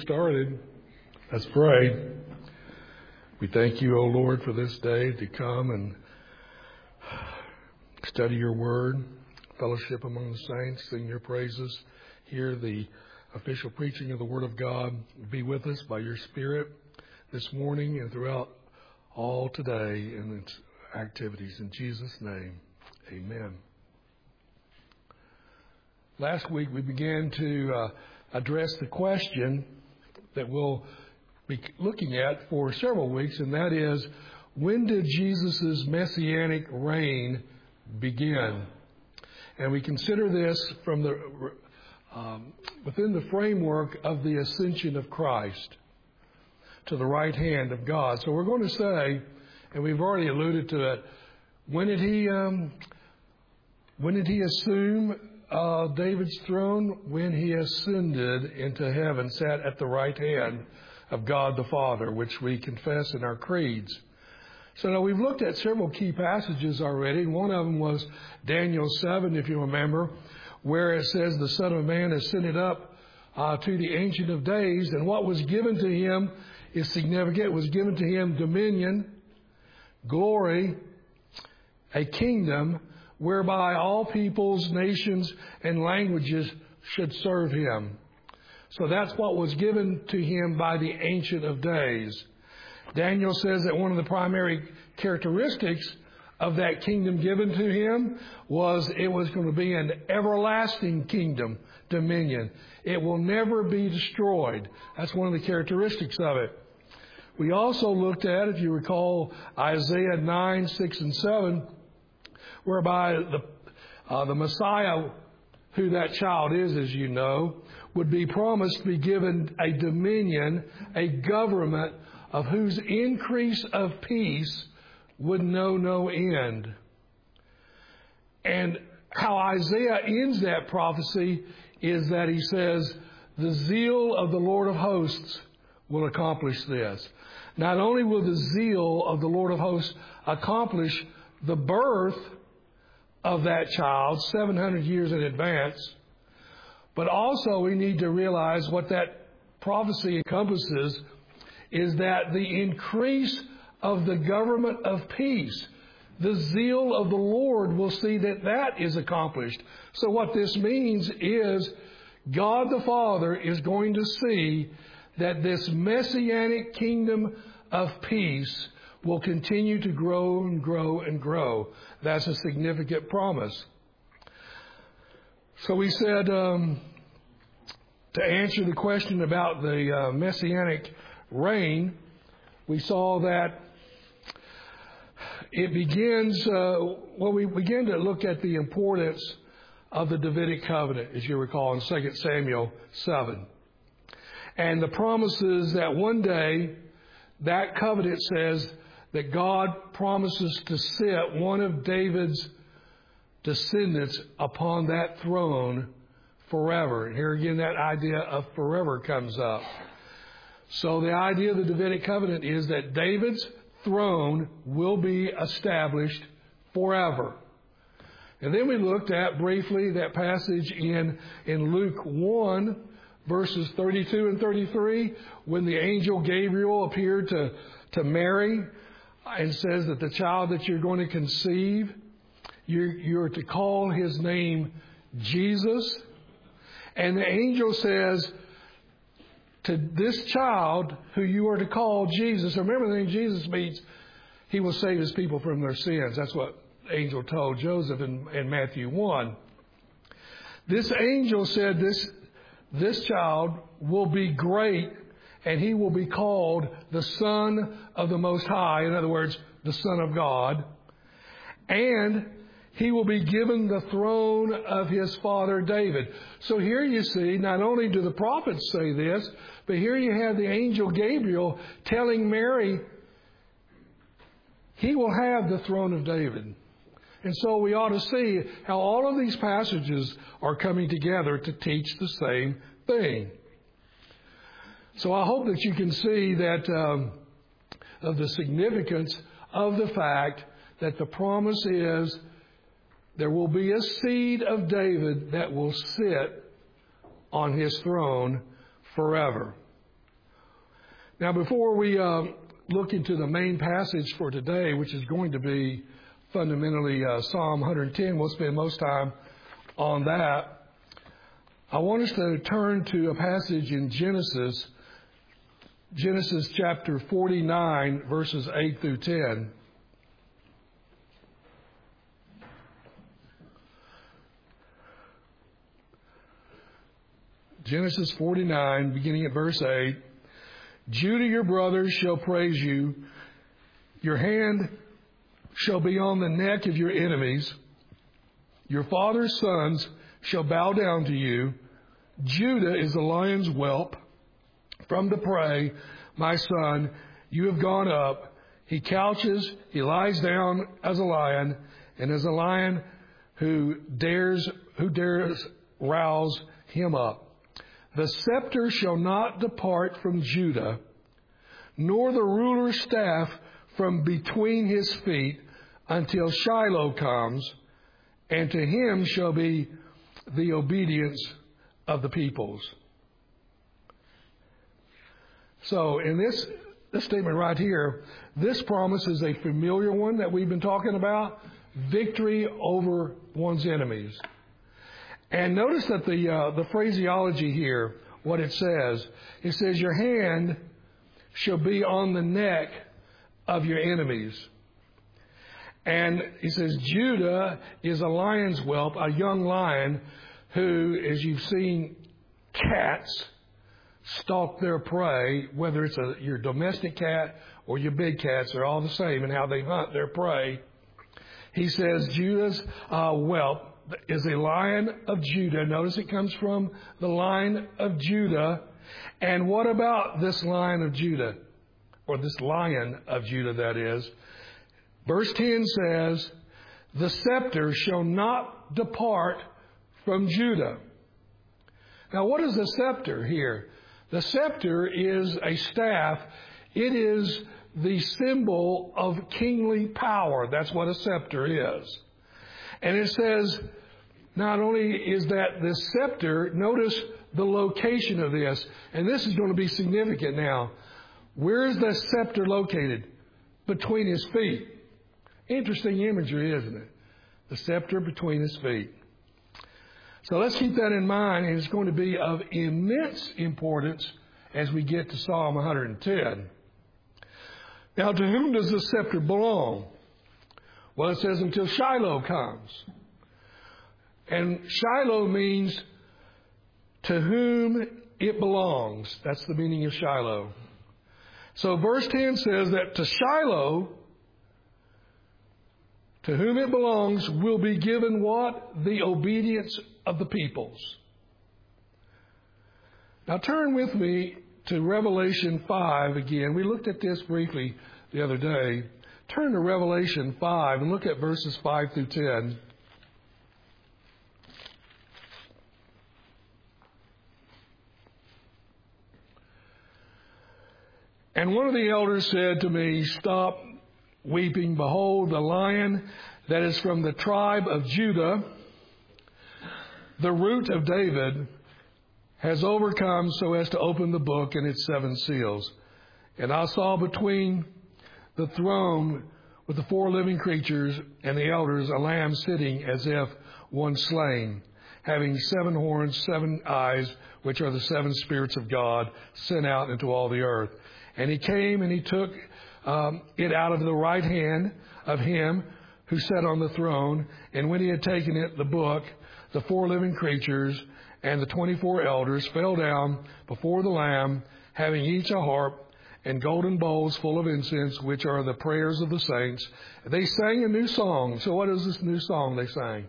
started, let's pray. We thank you, O Lord, for this day to come and study your word, fellowship among the saints, sing your praises, hear the official preaching of the word of God. Be with us by your Spirit this morning and throughout all today in its activities. In Jesus' name, amen. Last week we began to address the question that we'll be looking at for several weeks, and that is, when did Jesus' messianic reign begin? And we consider this from the within the framework of the ascension of Christ to the right hand of God. So we're going to say, and we've already alluded to it, when did he assume David's throne? When he ascended into heaven, sat at the right hand of God the Father, which we confess in our creeds. So now we've looked at several key passages already. One of them was Daniel 7, if you remember, where it says the Son of Man ascended up to the Ancient of Days, and what was given to him is significant. It was given to him dominion, glory, a kingdom whereby all peoples, nations, and languages should serve him. So that's what was given to him by the Ancient of Days. Daniel says that one of the primary characteristics of that kingdom given to him was it was going to be an everlasting kingdom, dominion. It will never be destroyed. That's one of the characteristics of it. We also looked at, if you recall, Isaiah 9, 6, and 7, whereby the Messiah, who that child is, as you know, would be promised to be given a dominion, a government of whose increase of peace would know no end. And how Isaiah ends that prophecy is that he says, the zeal of the Lord of hosts will accomplish this. Not only will the zeal of the Lord of hosts accomplish the birth of that child 700 years in advance, but also we need to realize what that prophecy encompasses is that the increase of the government of peace, the zeal of the Lord will see that that is accomplished. So what this means is God the Father is going to see that this messianic kingdom of peace will continue to grow and grow and grow. That's a significant promise. So we said, to answer the question about the messianic reign, we saw that it begins, we began to look at the importance of the Davidic covenant, as you recall, in 2 Samuel 7. And the promises that one day, that covenant says that God promises to sit one of David's descendants upon that throne forever. And here again, that idea of forever comes up. So the idea of the Davidic covenant is that David's throne will be established forever. And then we looked at briefly that passage in Luke 1, verses 32 and 33, when the angel Gabriel appeared to Mary and says that the child that you're going to conceive, you're to call his name Jesus. And the angel says to this child who you are to call Jesus, remember the name Jesus means he will save his people from their sins. That's what the angel told Joseph in Matthew 1. This angel said this child will be great, and he will be called the Son of the Most High. In other words, the Son of God. And he will be given the throne of his father David. So here you see, not only do the prophets say this, but here you have the angel Gabriel telling Mary, he will have the throne of David. And so we ought to see how all of these passages are coming together to teach the same thing. So I hope that you can see that of the significance of the fact that the promise is there will be a seed of David that will sit on his throne forever. Now, before we look into the main passage for today, which is going to be fundamentally Psalm 110, we'll spend most time on that. I want us to turn to a passage in Genesis chapter 49, verses 8 through 10. Genesis 49, beginning at verse 8. Judah, your brothers shall praise you. Your hand shall be on the neck of your enemies. Your father's sons shall bow down to you. Judah is the lion's whelp. From the prey, my son, you have gone up. He couches, he lies down as a lion, and as a lion who dares rouse him up. The scepter shall not depart from Judah, nor the ruler's staff from between his feet, until Shiloh comes, and to him shall be the obedience of the peoples. So in this statement right here, this promise is a familiar one that we've been talking about, victory over one's enemies. And notice that the phraseology here, what it says your hand shall be on the neck of your enemies. And he says Judah is a lion's whelp, a young lion who, as you've seen cats stalk their prey, whether it's your domestic cat or your big cats, they're all the same in how they hunt their prey. He says Judah's whelp is a lion of Judah. Notice it comes from the line of Judah. And what about this lion of Judah? Or this lion of Judah, that is. Verse 10 says, the scepter shall not depart from Judah. Now, what is the scepter here? The scepter is a staff. It is the symbol of kingly power. That's what a scepter is. And it says, not only is that this scepter, notice the location of this. And this is going to be significant now. Where is the scepter located? Between his feet. Interesting imagery, isn't it? The scepter between his feet. So let's keep that in mind, and it's going to be of immense importance as we get to Psalm 110. Now, to whom does the scepter belong? Well, it says until Shiloh comes. And Shiloh means to whom it belongs. That's the meaning of Shiloh. So verse 10 says that to Shiloh, to whom it belongs, will be given what? The obedience of the peoples. Now turn with me to Revelation 5 again. We looked at this briefly the other day. Turn to Revelation 5 and look at verses 5 through 10. And one of the elders said to me, stop weeping. Behold, the lion that is from the tribe of Judah, the root of David, has overcome so as to open the book and its 7 seals. And I saw between the throne with the 4 living creatures and the elders a lamb sitting as if one slain, having 7 horns, 7 eyes, which are the 7 spirits of God sent out into all the earth. And he came and he took it out of the right hand of him who sat on the throne. And when he had taken it, the book, the 4 living creatures and the 24 elders fell down before the Lamb, having each a harp and golden bowls full of incense, which are the prayers of the saints. They sang a new song. So what is this new song they sang?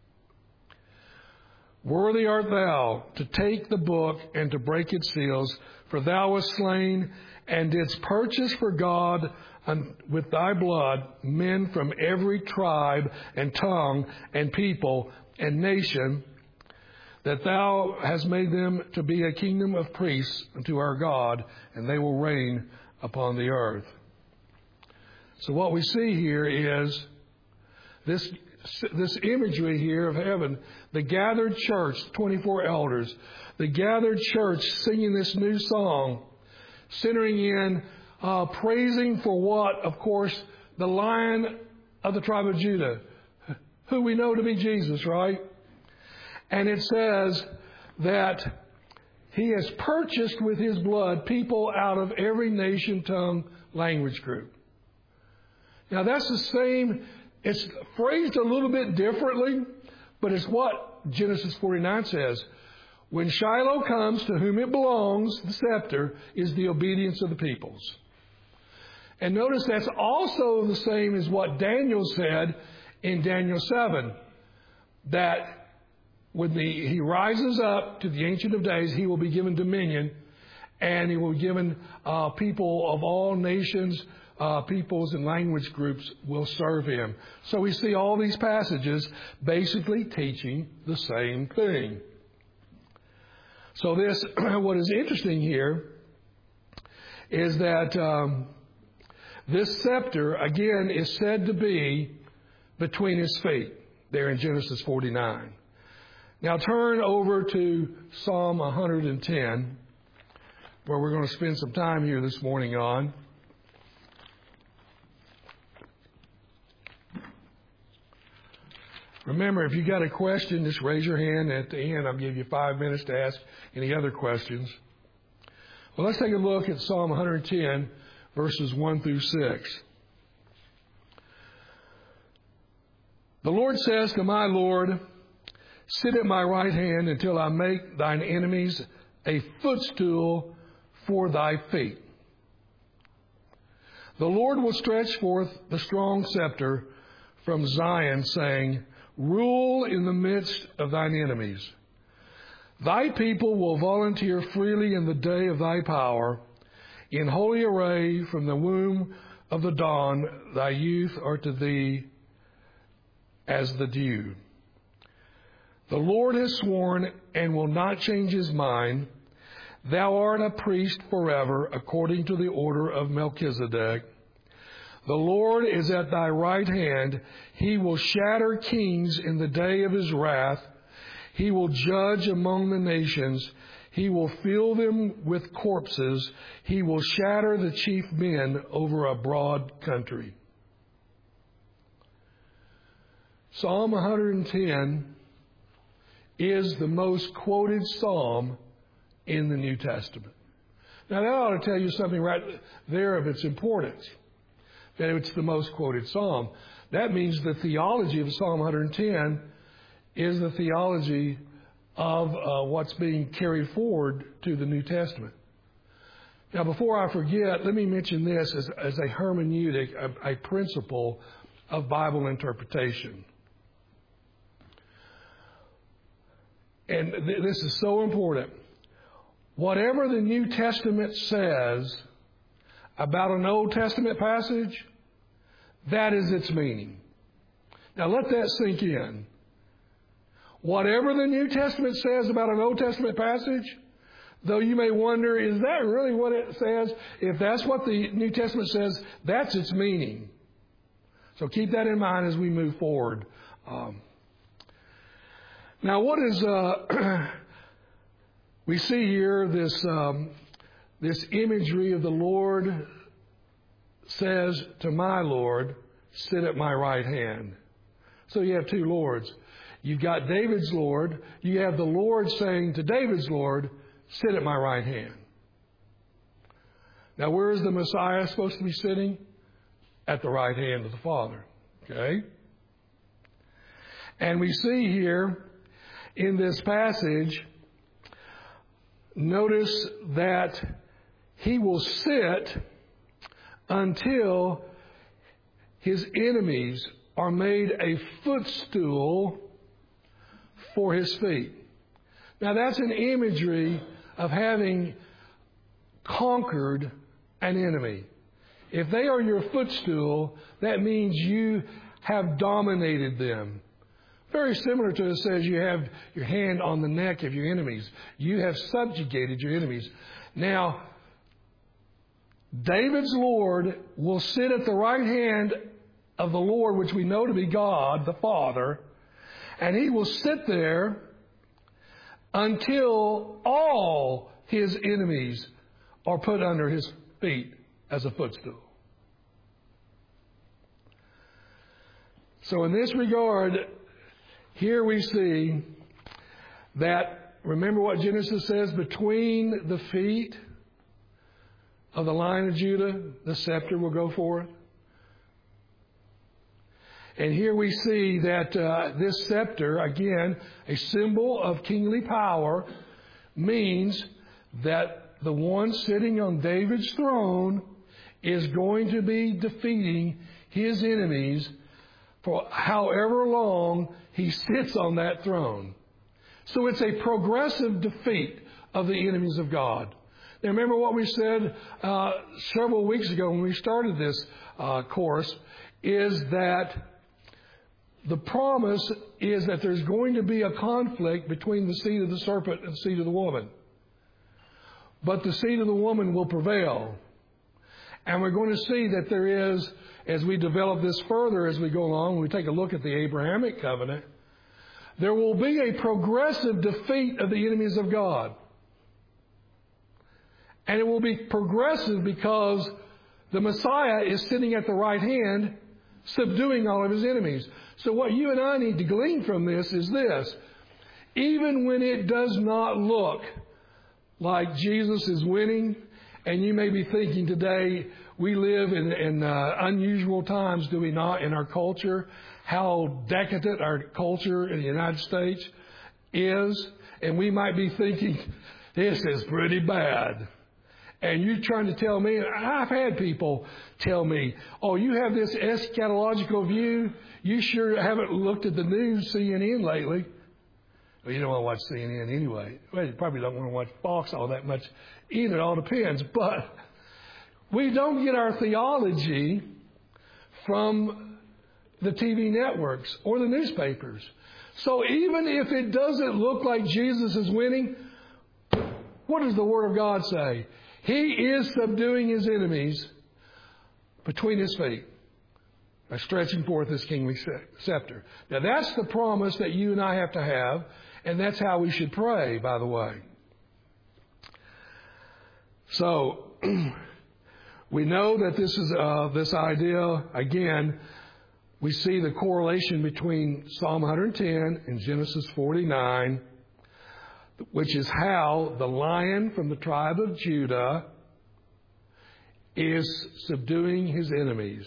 Worthy art thou to take the book and to break its seals, for thou wast slain and didst purchase for God with thy blood men from every tribe and tongue and people and nation, that thou hast made them to be a kingdom of priests unto our God, and they will reign upon the earth. So what we see here is this imagery here of heaven, the gathered church, 24 elders, the gathered church singing this new song, centering in praising for what? Of course, the Lion of the tribe of Judah, who we know to be Jesus, right? And it says that He has purchased with His blood people out of every nation, tongue, language group. Now that's the same, it's phrased a little bit differently, but it's what Genesis 49 says. When Shiloh comes, to whom it belongs, the scepter, is the obedience of the peoples. And notice that's also the same as what Daniel said in Daniel 7, that when he rises up to the Ancient of Days, he will be given dominion, and he will be given people of all nations, peoples and language groups will serve him. So we see all these passages basically teaching the same thing. So this, what is interesting here is that this scepter, again, is said to be between his feet, there in Genesis 49. Now turn over to Psalm 110, where we're going to spend some time here this morning on. Remember, if you got a question, just raise your hand. At the end, I'll give you 5 minutes to ask any other questions. Well, let's take a look at Psalm 110, verses 1 through 6. The Lord says to my Lord, sit at my right hand until I make thine enemies a footstool for thy feet. The Lord will stretch forth the strong scepter from Zion, saying, rule in the midst of thine enemies. Thy people will volunteer freely in the day of thy power. In holy array from the womb of the dawn, thy youth are to thee as the dew. The Lord has sworn and will not change his mind. Thou art a priest forever, according to the order of Melchizedek. The Lord is at thy right hand. He will shatter kings in the day of his wrath. He will judge among the nations. He will fill them with corpses. He will shatter the chief men over a broad country. Psalm 110 is the most quoted psalm in the New Testament. Now that ought to tell you something right there of its importance, that it's the most quoted psalm. That means the theology of Psalm 110 is the theology of what's being carried forward to the New Testament. Now, before I forget, let me mention this as a hermeneutic, a principle of Bible interpretation. And this is so important. Whatever the New Testament says about an Old Testament passage, that is its meaning. Now let that sink in. Whatever the New Testament says about an Old Testament passage, though you may wonder, is that really what it says? If that's what the New Testament says, that's its meaning. So keep that in mind as we move forward. Now what is, we see here this imagery of the Lord says to my Lord, sit at my right hand. So you have two Lords. You've got David's Lord. You have the Lord saying to David's Lord, sit at my right hand. Now where is the Messiah supposed to be sitting? At the right hand of the Father. Okay? And we see here in this passage, notice that he will sit until his enemies are made a footstool for his feet. Now that's an imagery of having conquered an enemy. If they are your footstool, that means you have dominated them. Very similar to it says you have your hand on the neck of your enemies. You have subjugated your enemies. Now, David's Lord will sit at the right hand of the Lord, which we know to be God, the Father, and he will sit there until all his enemies or put under his feet as a footstool. So in this regard, here we see that, remember what Genesis says, between the feet of the Lion of Judah, the scepter will go forth. And here we see that this scepter, again, a symbol of kingly power, means that the one sitting on David's throne is going to be defeating his enemies for however long he sits on that throne. So it's a progressive defeat of the enemies of God. Now remember what we said several weeks ago when we started this course, is that the promise is that there's going to be a conflict between the seed of the serpent and the seed of the woman. But the seed of the woman will prevail. And we're going to see that there is, as we develop this further as we go along, when we take a look at the Abrahamic covenant, there will be a progressive defeat of the enemies of God. And it will be progressive because the Messiah is sitting at the right hand, subduing all of his enemies. So what you and I need to glean from this is this. Even when it does not look like Jesus is winning, and you may be thinking today, we live in unusual times, do we not, in our culture, how decadent our culture in the United States is, and we might be thinking, this is pretty bad. And you're trying to tell me, I've had people tell me, oh, you have this eschatological view, you sure haven't looked at the news, CNN lately. Well, you don't want to watch CNN anyway. Well, you probably don't want to watch Fox all that much either. It all depends. But we don't get our theology from the TV networks or the newspapers. So even if it doesn't look like Jesus is winning, what does the Word of God say? He is subduing his enemies between his feet by stretching forth his kingly scepter. Now that's the promise that you and I have to have, and that's how we should pray, by the way. So we know that this is this idea, again, we see the correlation between Psalm 110 and Genesis 49, which is how the Lion from the tribe of Judah is subduing his enemies.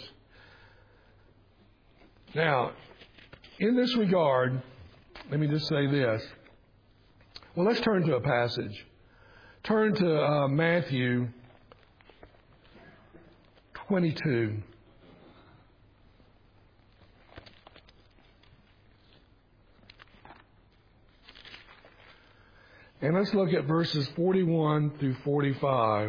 Now, in this regard, let me just say this. Well, let's turn to a passage. Turn to Matthew 22. And let's look at verses 41 through 45.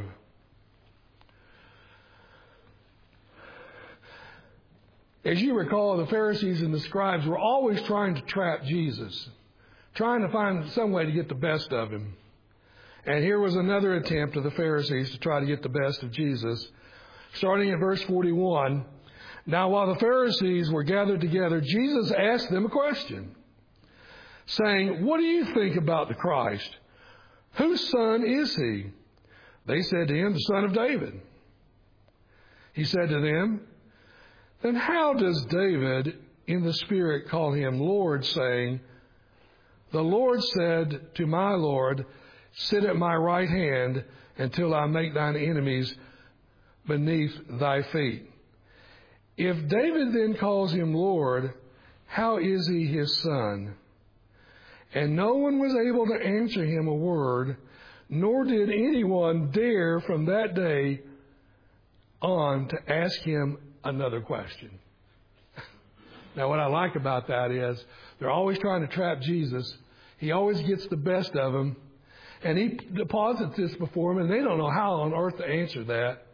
As you recall, the Pharisees and the scribes were always trying to trap Jesus, trying to find some way to get the best of him. And here was another attempt of the Pharisees to try to get the best of Jesus. Starting at verse 41, now while the Pharisees were gathered together, Jesus asked them a question, saying, what do you think about the Christ? Whose son is he? They said to him, the son of David. He said to them, then how does David in the Spirit call him Lord, saying, the Lord said to my Lord, sit at my right hand until I make thine enemies beneath thy feet. If David then calls him Lord, how is he his son? And no one was able to answer him a word, nor did anyone dare from that day on to ask him another question. Now, what I like about that is they're always trying to trap Jesus. He always gets the best of them. And he deposits this before them, and they don't know how on earth to answer that.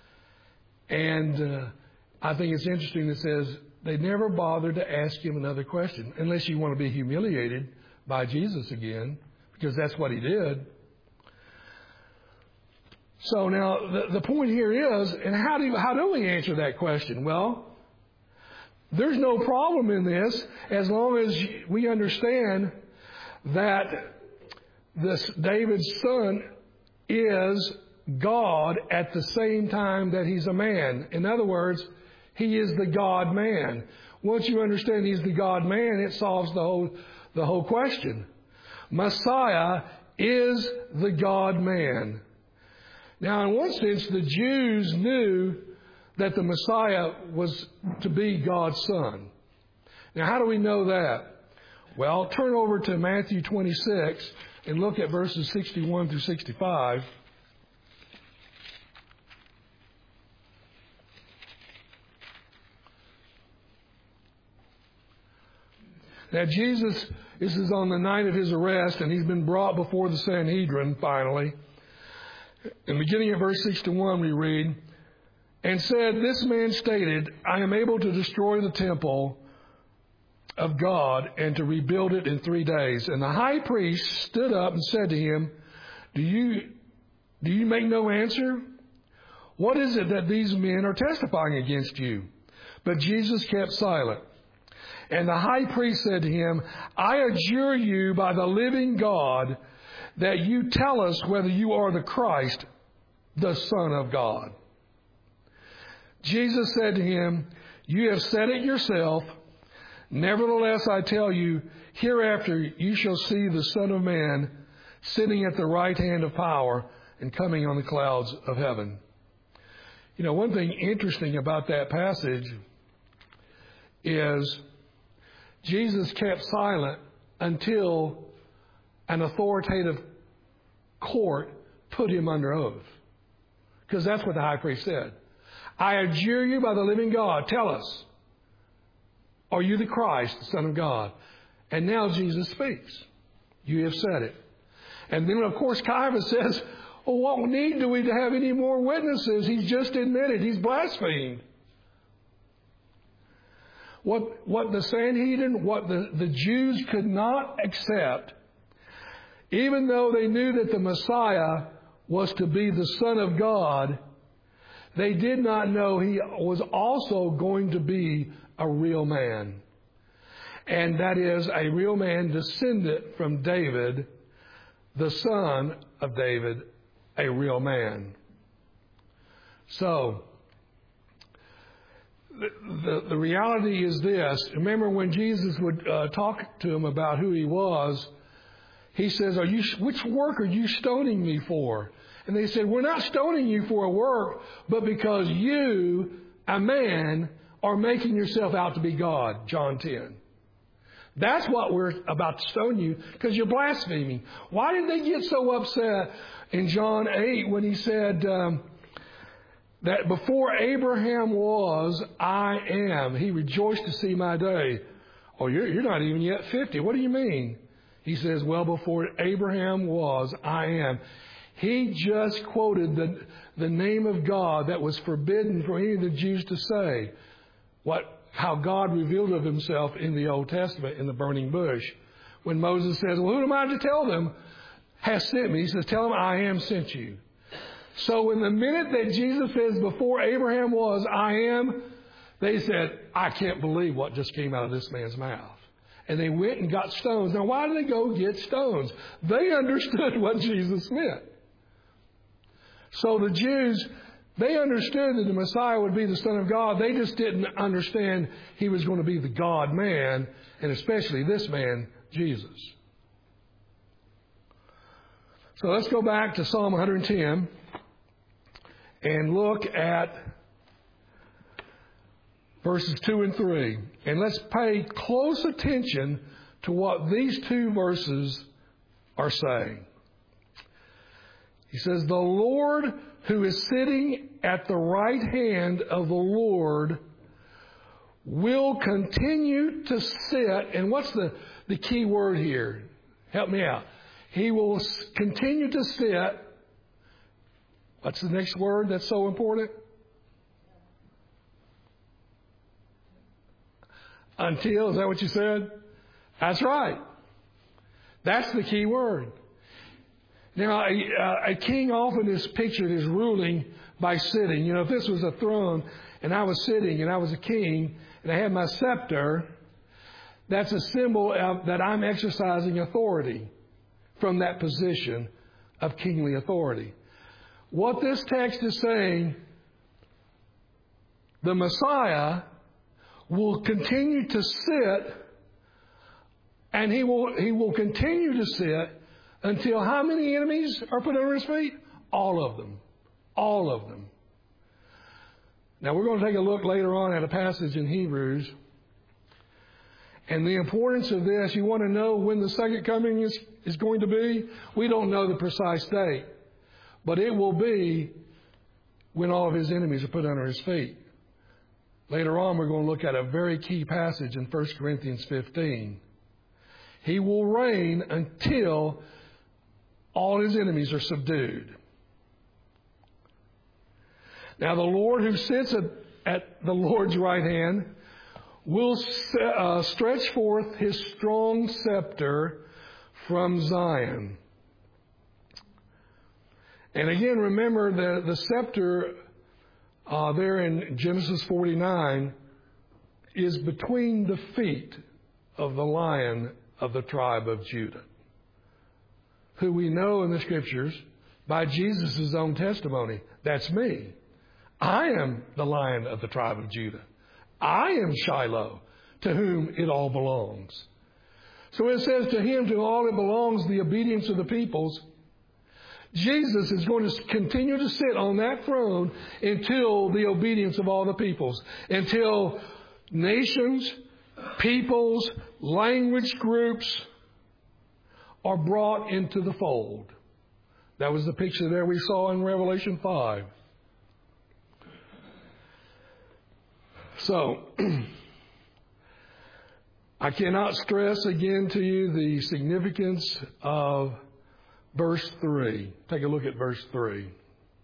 And I think it's interesting that it says they never bothered to ask him another question, unless you want to be humiliated by Jesus again, because that's what he did. So now the point here is, and how do we answer that question? Well, there's no problem in this as long as we understand that this David's son is God at the same time that He's a man. In other words, He is the God-man. Once you understand He's the God-man, it solves the whole question. Messiah is the God-man. Now, in one sense, the Jews knew that the Messiah was to be God's Son. Now, how do we know that? Well, turn over to Matthew 26 and look at verses 61 through 65. Now, Jesus, this is on the night of His arrest, and He's been brought before the Sanhedrin, finally. And beginning at verse 61, we read, "And said, This man stated, I am able to destroy the temple of God and to rebuild it in 3 days. And the high priest stood up and said to him, Do you make no answer? What is it that these men are testifying against you?" But Jesus kept silent. And the high priest said to him, "I adjure you by the living God that you tell us whether you are the Christ, the Son of God." Jesus said to him, "You have said it yourself. Nevertheless, I tell you, hereafter you shall see the Son of Man sitting at the right hand of power and coming on the clouds of heaven." You know, one thing interesting about that passage is Jesus kept silent until an authoritative court put Him under oath. Because that's what the high priest said. "I adjure you by the living God, tell us, are you the Christ, the Son of God?" And now Jesus speaks. "You have said it." And then, of course, Caiaphas says, "Well, what need do we to have any more witnesses? He's just admitted he's blasphemed." What the Sanhedrin, what the Jews could not accept, even though they knew that the Messiah was to be the Son of God, they did not know He was also going to be a real man. And that is a real man descended from David, the son of David, a real man. So, the reality is this. Remember when Jesus would talk to him about who He was, He says, "Which work are you stoning me for?" And they said, "We're not stoning you for a work, but because you, a man, are making yourself out to be God." John 10. That's what we're about to stone you, because you're blaspheming. Why did they get so upset in John 8 when He said that before Abraham was, I am. He rejoiced to see my day. "Oh, you're not even yet 50. What do you mean?" He says, "Well, before Abraham was, I am." He just quoted the name of God that was forbidden for any of the Jews to say. How God revealed of Himself in the Old Testament in the burning bush. When Moses says, "Well, who am I to tell them has sent me?" He says, "Tell them I am sent you." So in the minute that Jesus says, "Before Abraham was, I am," they said, "I can't believe what just came out of this man's mouth." And they went and got stones. Now, why did they go get stones? They understood what Jesus meant. So the Jews, they understood that the Messiah would be the Son of God. They just didn't understand He was going to be the God-man, and especially this man, Jesus. So let's go back to Psalm 110 and look at verses 2 and 3. And let's pay close attention to what these two verses are saying. He says, "The Lord who is sitting at the right hand of the Lord will continue to sit." And what's the key word here? Help me out. He will continue to sit. What's the next word that's so important? Until, is that what you said? That's right. That's the key word. Now, a king often is pictured as ruling by sitting. You know, if this was a throne and I was sitting and I was a king and I had my scepter, that's a symbol that I'm exercising authority from that position of kingly authority. what this text is saying, the Messiah will continue to sit, and he will continue to sit until how many enemies are put under his feet? All of them. All of them. Now we're going to take a look later on at a passage in Hebrews. And the importance of this, you want to know when the second coming is going to be? We don't know the precise date. But it will be when all of his enemies are put under his feet. Later on, we're going to look at a very key passage in 1 Corinthians 15. He will reign until all his enemies are subdued. Now, the Lord who sits at the Lord's right hand will stretch forth his strong scepter from Zion. And again, remember the scepter there in Genesis 49 is between the feet of the Lion of the tribe of Judah, who we know in the Scriptures by Jesus' own testimony. That's me. I am the Lion of the tribe of Judah. I am Shiloh, to whom it all belongs. So it says, to him to all it belongs, the obedience of the peoples. Jesus is going to continue to sit on that throne until the obedience of all the peoples, until nations, peoples, language groups are brought into the fold. That was the picture there we saw in Revelation 5. So, I cannot stress again to you the significance of verse 3. Take a look at verse 3. It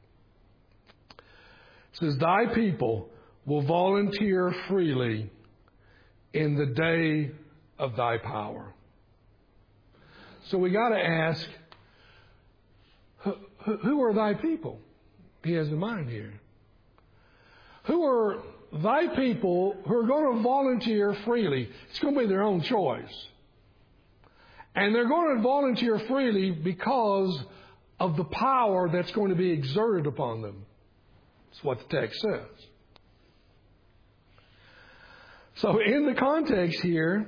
says, thy people will volunteer freely in the day of thy power. So we got to ask, who are thy people? He has in mind here. Who are thy people who are going to volunteer freely? It's going to be their own choice. And they're going to volunteer freely because of the power that's going to be exerted upon them. That's what the text says. So in the context here,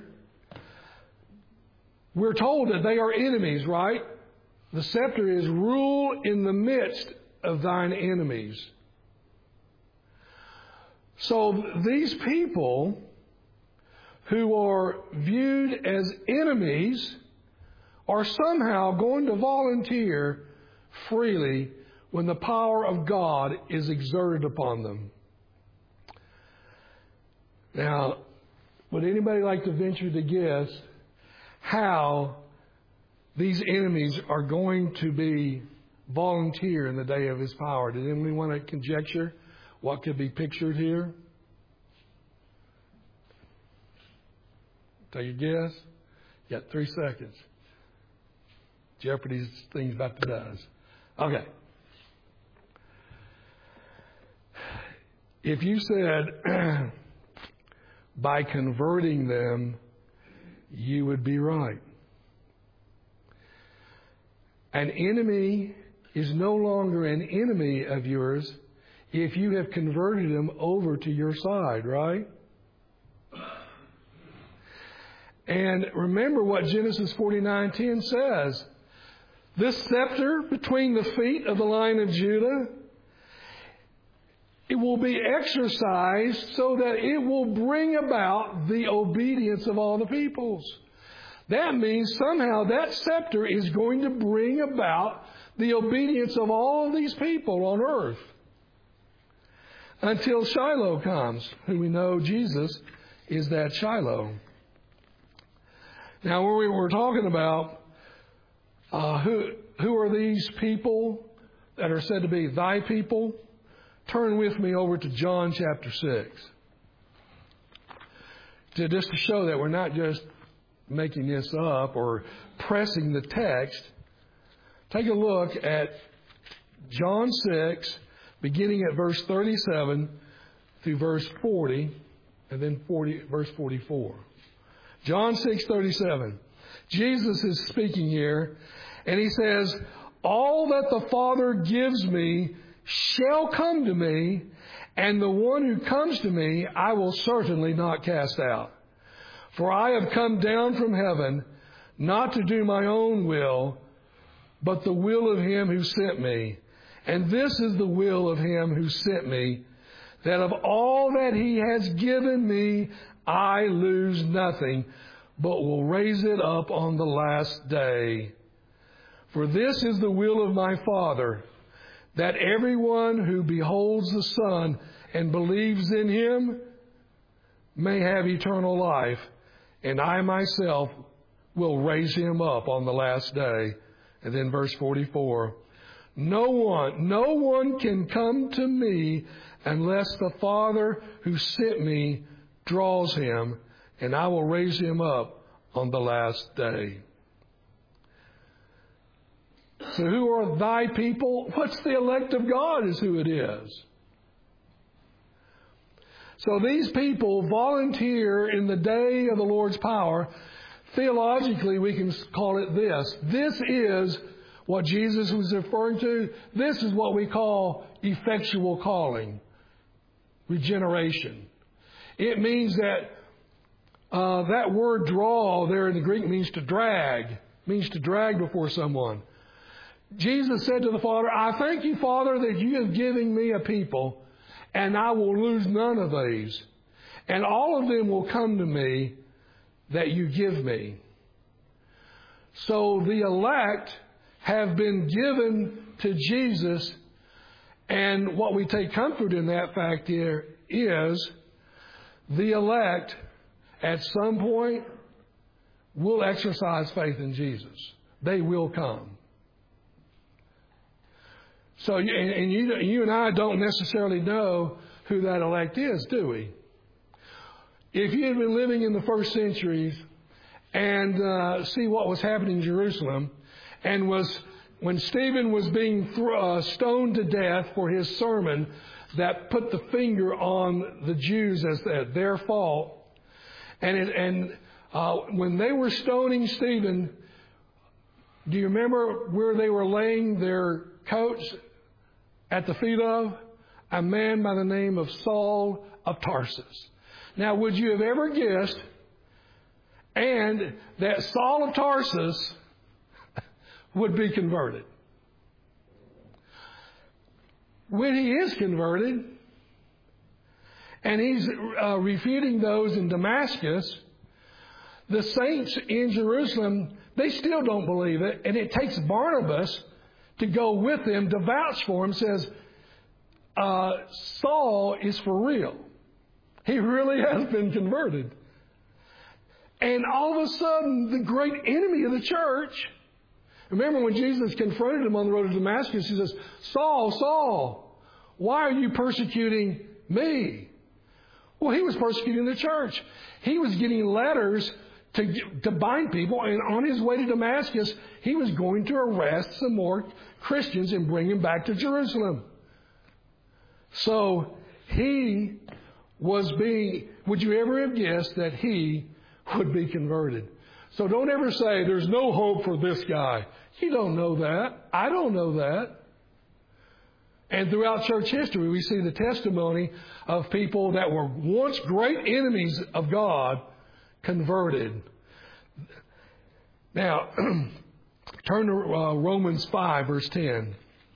we're told that they are enemies, right? The scepter is rule in the midst of thine enemies. So these people who are viewed as enemies are somehow going to volunteer freely when the power of God is exerted upon them. Now, would anybody like to venture to guess how these enemies are going to be volunteer in the day of his power? Did anybody want to conjecture what could be pictured here? Take a guess. You got 3 seconds. Jeopardy's thing's about to does. Okay. If you said by converting them, you would be right. An enemy is no longer an enemy of yours if you have converted him over to your side, right? And remember what Genesis 49:10 says. This scepter between the feet of the Lion of Judah, it will be exercised so that it will bring about the obedience of all the peoples. That means somehow that scepter is going to bring about the obedience of all these people on earth until Shiloh comes, who we know Jesus is that Shiloh. Now, when we were talking about who are these people that are said to be thy people, turn with me over to John chapter 6. Just to show that we're not just making this up or pressing the text, take a look at John 6, beginning at verse 37 through verse 40, and then verse 44. John 6:37. Jesus is speaking here, and he says, All that the Father gives me shall come to me, and the one who comes to me I will certainly not cast out. For I have come down from heaven not to do my own will, but the will of him who sent me. And this is the will of him who sent me, that of all that he has given me I lose nothing, but will raise it up on the last day. For this is the will of my Father, that everyone who beholds the Son and believes in him may have eternal life, and I myself will raise him up on the last day. And then verse 44, no one can come to me unless the Father who sent me draws him, and I will raise him up on the last day. So who are thy people? What's the elect of God is who it is. So these people volunteer in the day of the Lord's power. Theologically, we can call it this. This is what Jesus was referring to. This is what we call effectual calling, regeneration. It means that that word draw there in the Greek means to drag before someone. Jesus said to the Father, I thank you, Father, that you have given me a people, and I will lose none of these. And all of them will come to me that you give me. So the elect have been given to Jesus, and what we take comfort in that fact here is the elect at some point will exercise faith in Jesus. They will come. So, and you and I don't necessarily know who that elect is, do we? If you had been living in the first centuries and see what was happening in Jerusalem, and when Stephen was being stoned to death for his sermon that put the finger on the Jews as their fault, and when they were stoning Stephen, do you remember where they were laying their coats at the feet of? A man by the name of Saul of Tarsus. Now, would you have ever guessed that Saul of Tarsus would be converted? When he is converted, and he's refuting those in Damascus, the saints in Jerusalem, they still don't believe it, and it takes Barnabas to go with them to vouch for him. Says, Saul is for real. He really has been converted. And all of a sudden, the great enemy of the church, remember when Jesus confronted him on the road to Damascus, he says, Saul, Saul, why are you persecuting me? Well, he was persecuting the church. He was getting letters to bind people, and on his way to Damascus, he was going to arrest some more Christians and bring them back to Jerusalem. So he was would you ever have guessed that he would be converted? So don't ever say, there's no hope for this guy. You don't know that. I don't know that. And throughout church history, we see the testimony of people that were once great enemies of God converted. Now, turn to Romans 5, verse 10.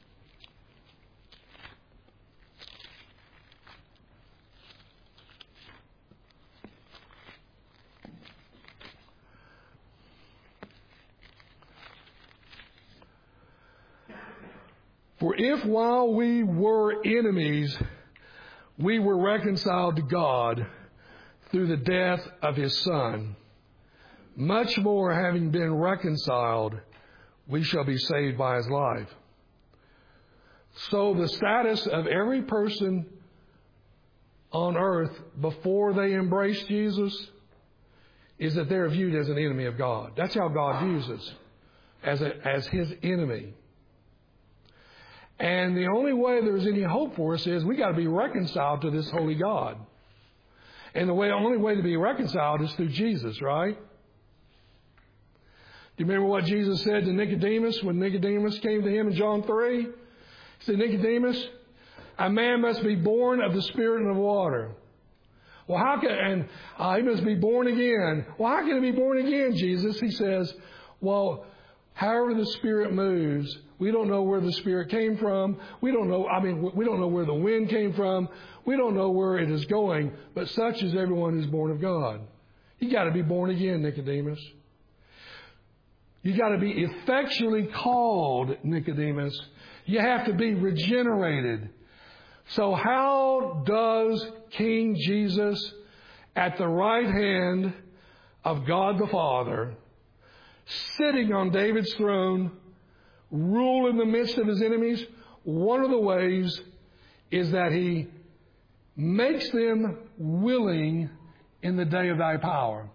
For if while we were enemies, we were reconciled to God through the death of his Son, much more having been reconciled, we shall be saved by his life. So the status of every person on earth before they embrace Jesus is that they're viewed as an enemy of God. That's how God views us, as his enemy. And the only way there's any hope for us is we got to be reconciled to this holy God. And the only way to be reconciled is through Jesus, right? Do you remember what Jesus said to Nicodemus when Nicodemus came to him in John 3? He said, Nicodemus, a man must be born of the Spirit and of water. Well, how can, he must be born again. Well, how can he be born again, Jesus? He says, well, however the Spirit moves, we don't know where the Spirit came from. We don't know where the wind came from. We don't know where it is going, but such is everyone who's born of God. You got to be born again, Nicodemus. You got to be effectually called, Nicodemus. You have to be regenerated. So how does King Jesus, at the right hand of God the Father, sitting on David's throne, rule in the midst of his enemies? One of the ways is that he makes them willing in the day of thy power.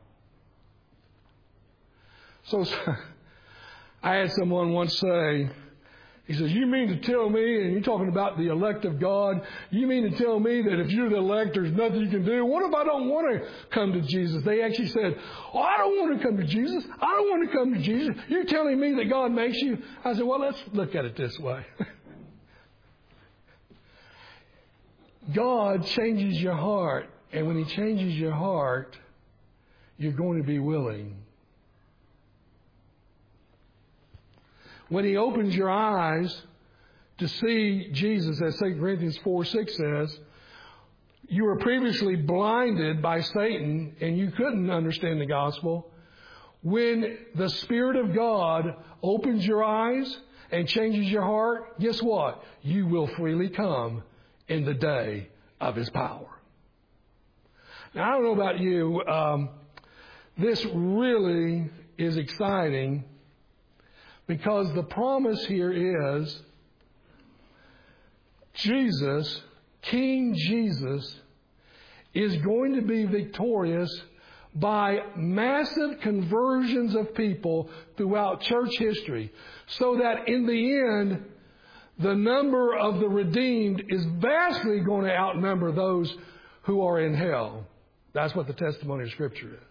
So I had someone once say, he says, you mean to tell me, and you're talking about the elect of God, you mean to tell me that if you're the elect, there's nothing you can do? What if I don't want to come to Jesus? They actually said, oh, I don't want to come to Jesus. I don't want to come to Jesus. You're telling me that God makes you? I said, well, let's look at it this way. God changes your heart, and when He changes your heart, you're going to be willing. When He opens your eyes to see Jesus, as 2 Corinthians 4:6 says, you were previously blinded by Satan and you couldn't understand the gospel. When the Spirit of God opens your eyes and changes your heart, guess what? You will freely come in the day of His power. Now, I don't know about you. This really is exciting, because the promise here is Jesus, King Jesus, is going to be victorious by massive conversions of people throughout church history, so that in the end, the number of the redeemed is vastly going to outnumber those who are in hell. That's what the testimony of Scripture is.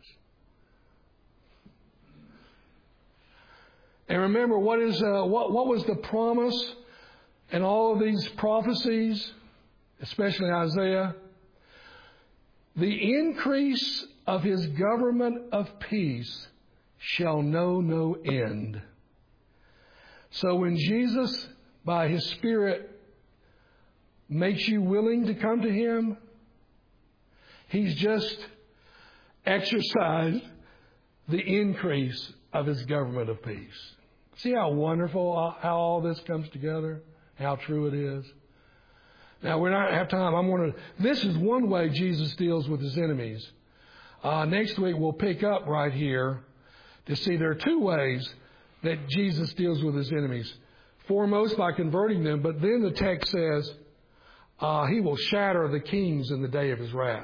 And remember, what was the promise in all of these prophecies, especially Isaiah? The increase of His government of peace shall know no end. So when Jesus, by His Spirit, makes you willing to come to Him, He's just exercised the increase of His government of peace. See how wonderful, how all this comes together, how true it is. Now, we're not have time. This is one way Jesus deals with His enemies. Next week, we'll pick up right here to see there are two ways that Jesus deals with His enemies. Foremost, by converting them, but then the text says He will shatter the kings in the day of His wrath.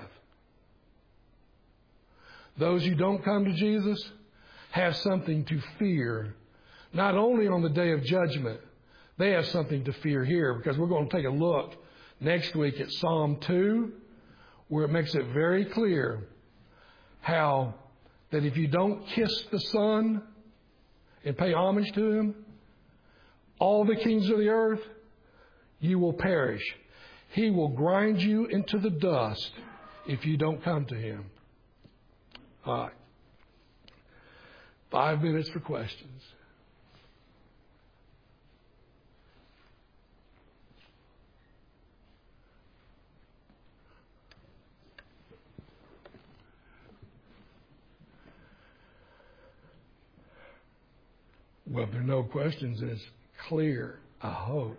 Those who don't come to Jesus have something to fear. Not only on the day of judgment, they have something to fear here, because we're going to take a look next week at Psalm 2, where it makes it very clear how that if you don't kiss the Son and pay homage to Him, all the kings of the earth, you will perish. He will grind you into the dust if you don't come to Him. All right. 5 minutes for questions. Well, if there are no questions, it's clear, I hope.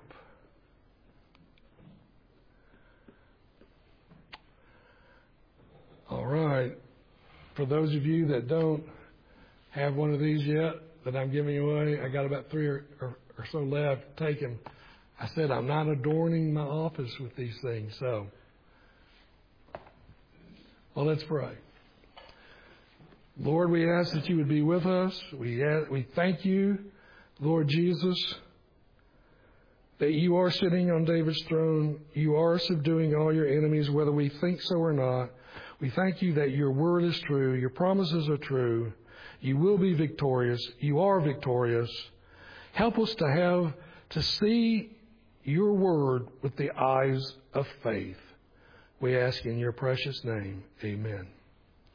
All right. For those of you that don't have one of these yet that I'm giving away, I got about 3 or so left. Take them. I said I'm not adorning my office with these things. So, well, let's pray. Lord, we ask that you would be with us. We thank you, Lord Jesus, that you are sitting on David's throne. You are subduing all your enemies, whether we think so or not. We thank you that your word is true. Your promises are true. You will be victorious. You are victorious. Help us to see your word with the eyes of faith. We ask in your precious name. Amen.